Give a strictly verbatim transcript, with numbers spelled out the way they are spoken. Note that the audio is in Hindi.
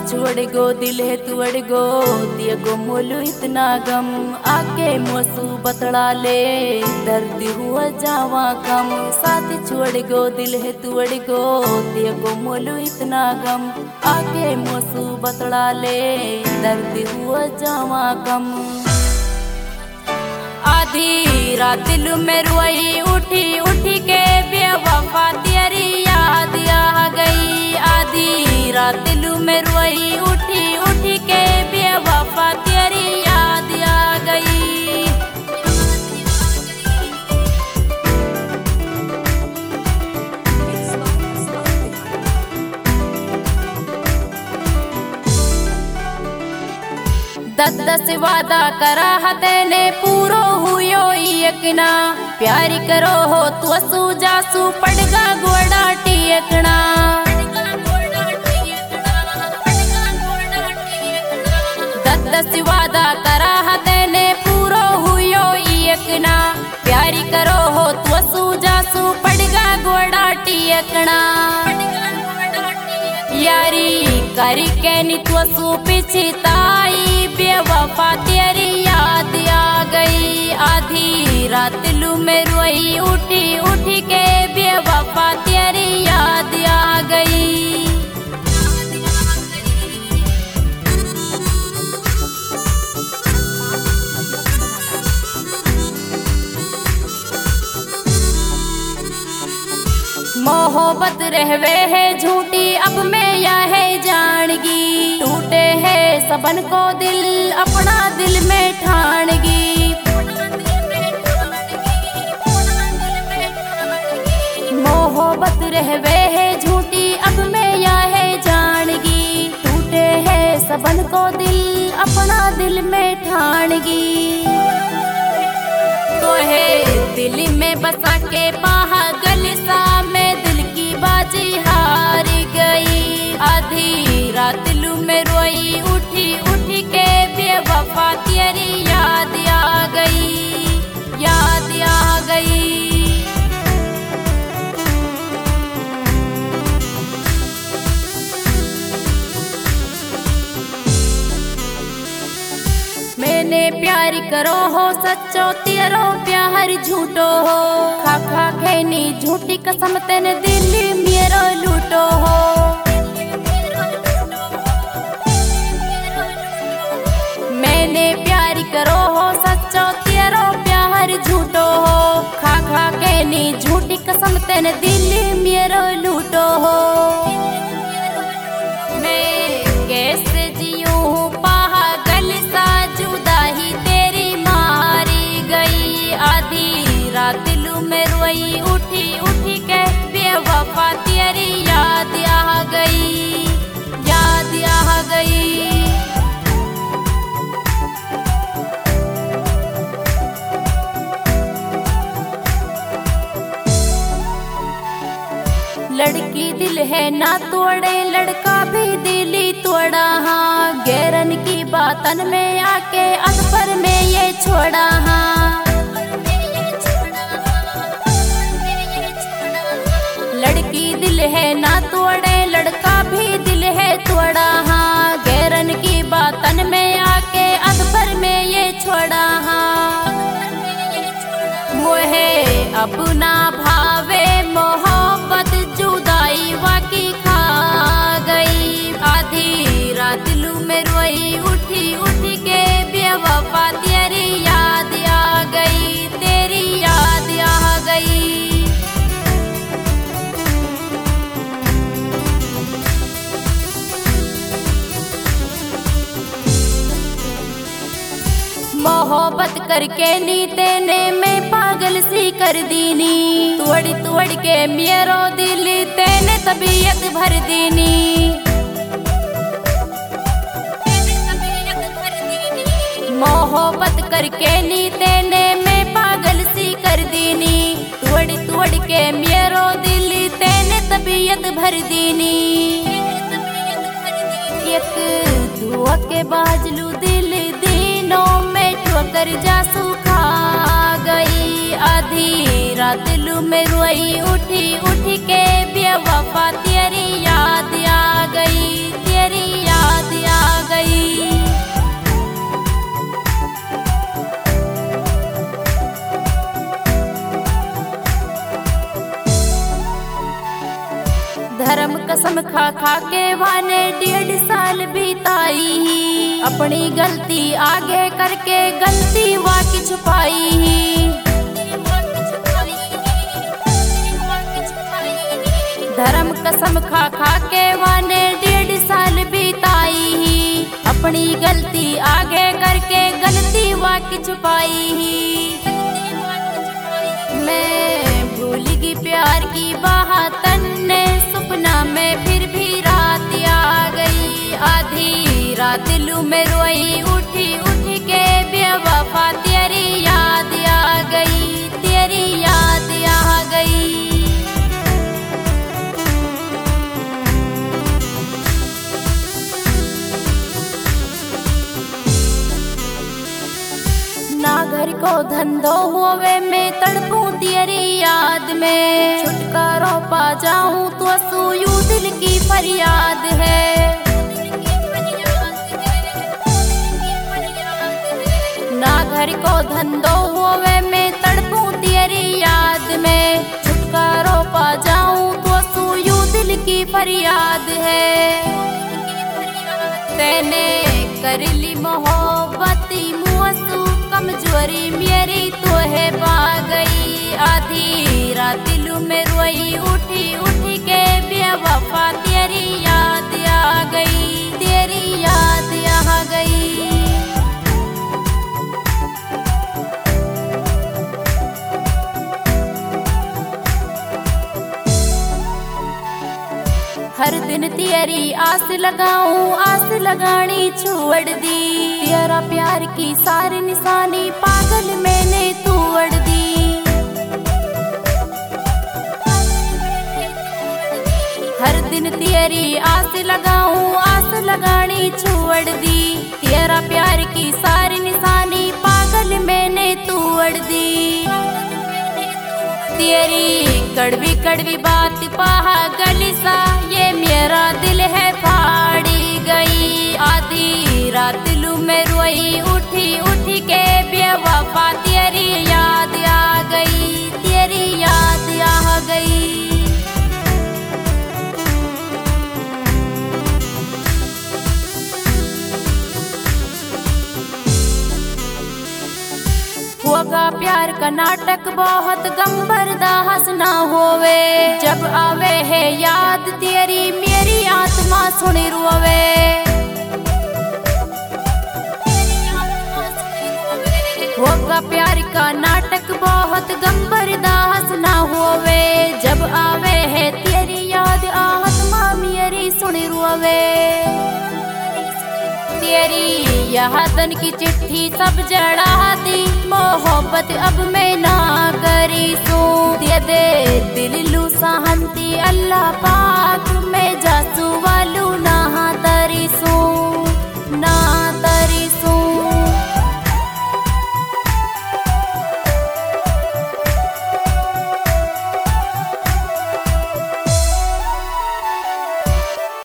छोड़ गो दिल है तुअड़ गो दिया गो मोलू इतना गम आके मोसू बतड़ा ले दर्द हुआ जावा कम। साथ छोड़ गो दिल है तुअड़ गो दिया गो मोलू इतना गम आके मोसू बतड़ा ले दर्द हुआ जावा कम। आधी रात दिल में रोई उठी उठी के बेवफा तेरी याद आ गई। आधी रात दिल में रोई उठी उठी के बेवफा तेरी याद आ गई। दस दस वादा करा हतेने पूरो हुयो यकना प्यारी करो हो तो सू जासू पड़गा गोड़ा टियकना। दस दस वादा करा हतेने पूरो हुयो यकना प्यारी करो हो तो सू जासू पड़गा गोड़ा टियकना। यारी करी के नी तो सू पिछताई बेवफा तेरी याद आ गई। आधी रात लू में रोई उठी उठी के बेवफा तेरी याद आ गई। मोहब्बत रहवे है झूठी अब मैं यह है जानगी टूटे है सबन को दिल अपना दिल में ठानगी। मोहब्बत रहवे है झूठी अब मैं यह है जानगी टूटे है सबन को दिल अपना दिल में ठानगी। तो है दिल में बसा के पागल सा मैं दिल की बाजी हार गई। आधी रात लू में रोई उठी उठी के बेवफा तेरी याद आ गई याद आ गई। मैंने प्यार करो हो सच्चो तेरो प्यार झूठो हो खा खा खेनी झूठी कसम तेने दिल मेरो लूटो हो। मैंने प्यार करो हो सच्चो तेरो प्यार झूठो हो खा खा खेनी झूठी कसम तेने दिल मेरो लूटो हो। मैं कैसे जीऊं पागल सा जुदाई तेरी मारी गई। आधी रात लू में रोई उठी उठी के बेवफा तेरी याद आ गई याद आ गई। लड़की दिल है ना तोड़े लड़का भी दिली तोड़ा हाँ गैरन की बातन में आके अधपर में ये छोड़ा हाँ। लड़की दिल है ना तोड़े लड़का भी दिल है तोड़ा हाँ गैरन की बातन में आके अधपर में ये छोड़ा हाँ। मोहे अपना भावे मोहब्बत जुदाई वाकी खा गई। आधी रात लू में रोई उठी उठी के बेवफा तेरी याद आ गई तेरी याद आ गई। मोहब्बत करके नी तेने में पागल सी कर दीनी तोड़ तोड़ के मेरो दिल तेने तबीयत भर दीनी। मोहब्बत करके नी तेने में पागल सी कर दीनी तोड़ तोड़ के मेरो दिल तेने तबीयत भर दीनी। एक दुआ के बाजलू दिल दिनों में ठोकर जा सुखा गई। आधी रात लू में रोई उठी उठी के बेवफा तेरी याद आ गई तेरी याद कसम खा खा के वाने डेढ़ साल बिताई ही, अपनी गलती आगे करके गलती वाकी छुपाई ही। धर्म कसम खा खा के वाने डेढ़ साल बिताई ही, अपनी गलती आगे करके गलती वाकी छुपाई ही। मैं भूल गई प्यार की बातन ने, सपना में फिर भी रात आ गई। आधी रात लू में रोई उठी उठी के बेवफा, तेरी याद आ गई, तेरी याद आ गई। ना घर को धंधो हुए मैं तड़पूं तेरी याद में, छुटकारा पा जाऊं तो सूयू दिल की फरियाद है। ना घर को धंधो हुए मैं तड़पूं तेरी याद में, छुटकारा पा जाऊं तो सूयू दिल की फरियाद है। तेने कर ली मोहब्बती मुआसू, कमजोरी मेरी तो है पा गई। आधी रात लू में रोई उठी उठी के बेवफा, तेरी याद आ गई, तेरी याद आ गई। हर दिन तेरी आस लगाऊं, आस लगानी छोड़ दी। तेरा प्यार की सारी निशानी पागल मैंने तोड़ दी। हर दिन तेरी आस लगाऊं, आस लगानी छोड़ दी। तेरा प्यार की सारी निशानी पागल मैंने तोड़ दी। तेरी कड़वी कड़वी बात पागल सा, ये मेरा दिल है फाड़ी गई। आधी रात लू में रोई उठी उठी के बेवफा, तेरी याद आ गई, तेरी याद आ गई। होगा प्यार का नाटक बहुत गंभीर दा हंसना होवे, जब आवे है याद तेरी मेरी आत्मा सुनी रोवे। होगा प्यार का नाटक बहुत गंभीर दा हंसना होवे, जब आवे है तेरी याद आत्मा मेरी सुनी रोवे। तेरी यह तन की चिट्ठी सब जड़ा दी, मोहब्बत अब मैं ना करी सू। दे दे दिल लू सहमती अल्लाह पाक, मैं जासू वालू ना